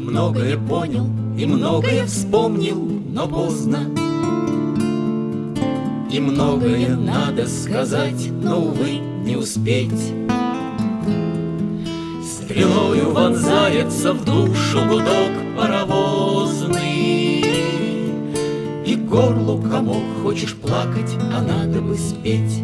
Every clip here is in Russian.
многое понял и многое вспомнил, но поздно. И многое надо сказать, но, увы, не успеть. Стрелою вонзается в душу гудок паровозный, и горлу комок, хочешь плакать, а надо бы спеть.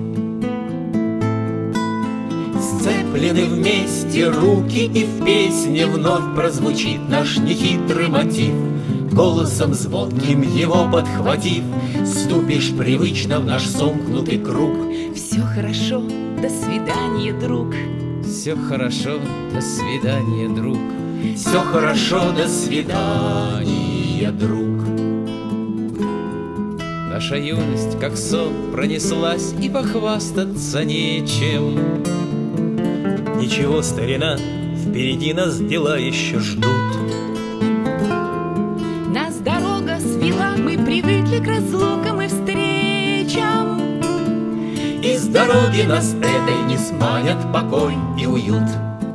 Сцеплены вместе руки, и в песне вновь прозвучит наш нехитрый мотив. Голосом звонким его подхватив, ступишь привычно в наш сомкнутый круг. Все хорошо, до свидания, друг. Все хорошо, до свидания, друг. Все хорошо, до свидания, друг. Наша юность, как сон, пронеслась, и похвастаться нечем. Ничего, старина, впереди нас дела еще ждут. Нас дорога свела, мы привыкли к разлукам и встречам. Из дороги нас этой не сманят покой и уют.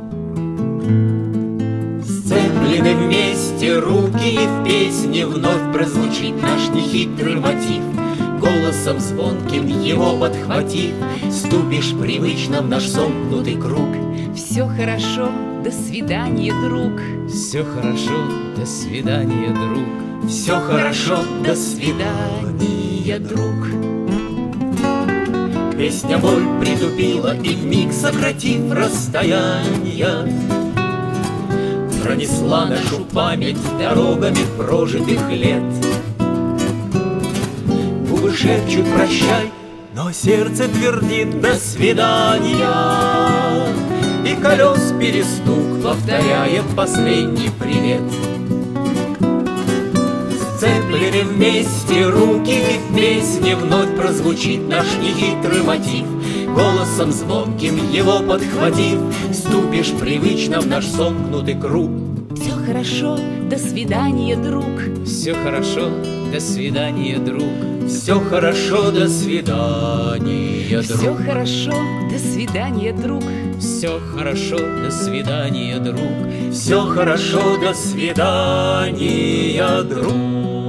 Сцеплены вместе руки, и в песне вновь прозвучит наш нехитрый мотив. Голосом звонким его подхватив, ступишь привычно в наш сомкнутый круг. Все хорошо, до свидания, друг. Все хорошо, до свидания, друг. Все хорошо, до свидания, друг. Песня боль притупила, и вмиг сократив расстояние, пронесла нашу память дорогами прожитых лет. Губы шепчут прощай, Но сердце твердит до свидания, и колес перестук повторяет последний привет. Сцеплены вместе руки, и в песне вновь прозвучит наш нехитрый мотив. Голосом звонким его подхватив, ступишь привычно в наш сомкнутый круг. Все хорошо, до свидания, друг. Все хорошо, до свидания, друг. Все хорошо, до свидания, друг. Все хорошо, до свидания, друг. Все хорошо, до свидания, друг. Все хорошо, до свидания, друг.